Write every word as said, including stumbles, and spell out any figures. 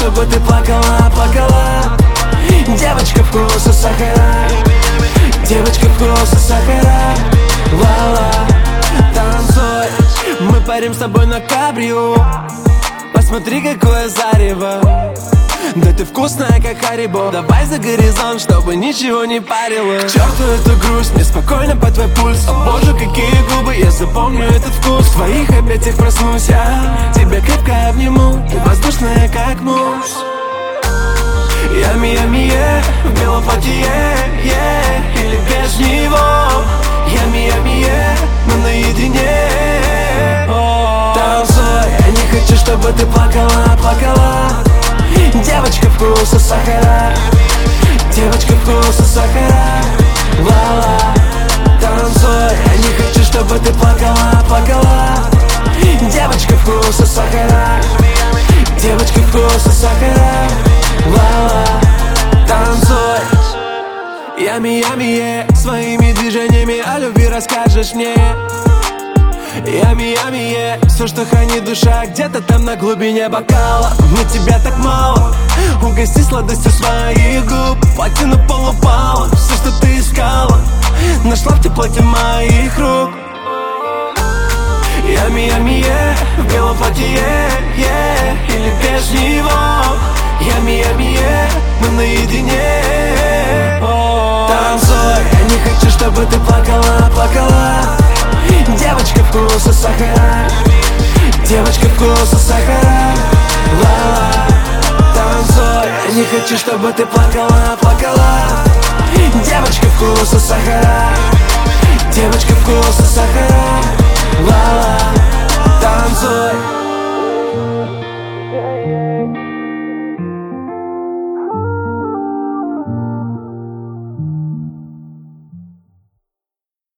чтобы ты плакала, плакала. Девочка вкуса сахара, девочка вкуса сахара. Ла-ла, танцуй. Мы парим с тобой на кабрио. Посмотри, какое зарево. Да ты вкусная, как Харибо. Давай за горизонт, чтобы ничего не парило. К черту эту грусть, мне спокойно по твой пульс. О боже, какие губы, я запомню этот вкус. В твоих объятиях проснусь я, тебя крепко обниму. Ты воздушная, как мусс. Ями, ями, е, в белом платье, е, или без него. Ями, ями, е, мы наедине. Танцуй, я не хочу, чтобы ты плакала, плакала. Девочка вкуса сахара, девочка вкуса сахара. Ла-ла, танцуй, я не хочу, чтобы ты плакала, плакала. Девочка вкуса сахара, девочка вкуса сахара. Ла-ла, танцуй. Ями, ями, е, своими движениями о любви расскажешь мне. Ями, ями, е, все, что хранит душа, где-то там на глубине бокала. Мне тебя так мало, угости сладостью своих губ. Платину пол упала, все, что ты искала, нашла в теплоте моих рук. Ями, ями, е, в белом платье, е, или без него. Ями, ями, е, мы наедине. Танцуй, я не хочу, чтобы ты плакала, плакала. Девочка вкуса сахара, девочка вкуса сахара. Ла-ла, танцуй, я не хочу, чтобы ты плакала, плакала. Девочка вкуса сахара, девочка вкуса сахара. Ла-ла, танцуй.